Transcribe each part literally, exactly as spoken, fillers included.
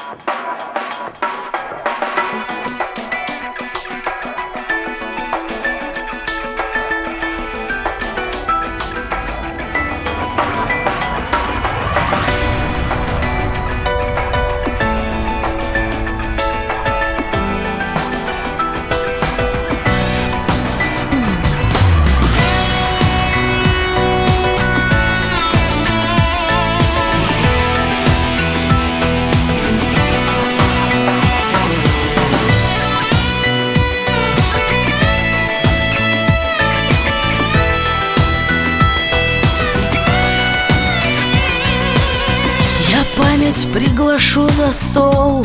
Память приглашу за стол,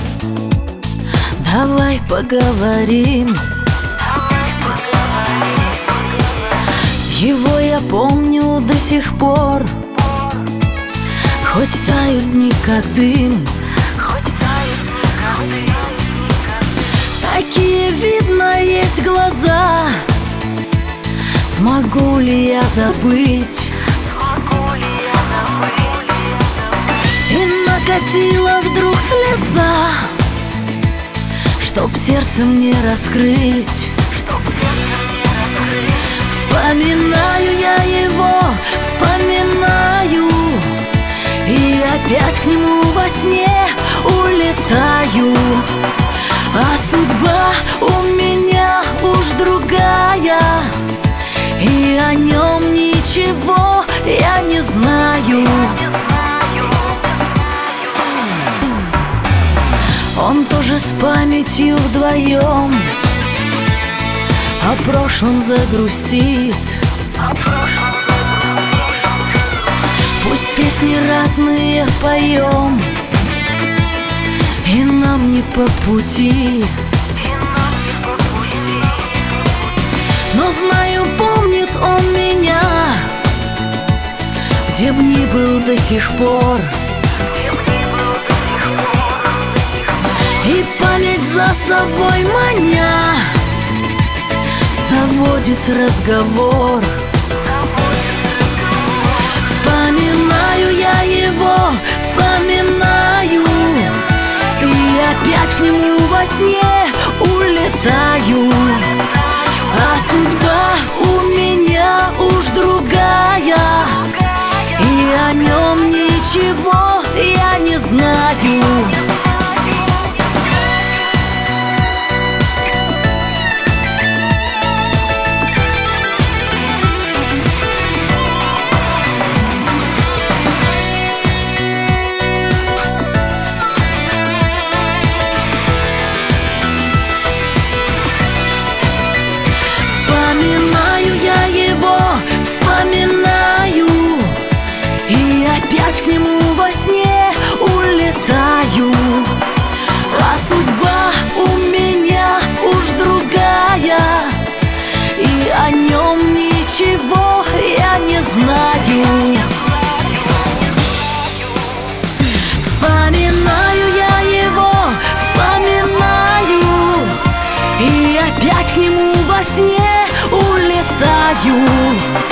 давай поговорим. Его я помню до сих пор, хоть тают дни как дым. Такие, видно, есть глаза. Смогу ли я забыть? И накатила вдруг слеза, чтоб сердце мне раскрыть. Вспоминаю я его, вспоминаю, и опять к нему во сне улетаю. А судьба у меня уж другая, и о нем ничего я не знаю. Он тоже с памятью вдвоем о прошлом загрустит. Пусть песни разные поем, и нам не по пути. Но знаю, помнит он меня, где б ни был до сих пор. И память за собой маня заводит разговор. Вспоминаю я его, вспоминаю, и опять к нему во сне улетаю. А судьба у меня уж другая, и о нем ничего я не знаю. Вспоминаю я его, вспоминаю, и опять к нему во сне улетаю. А судьба у меня уж другая, и о нем ничего я не знаю. Вспоминаю я его, вспоминаю, и опять к нему во сне улетаю.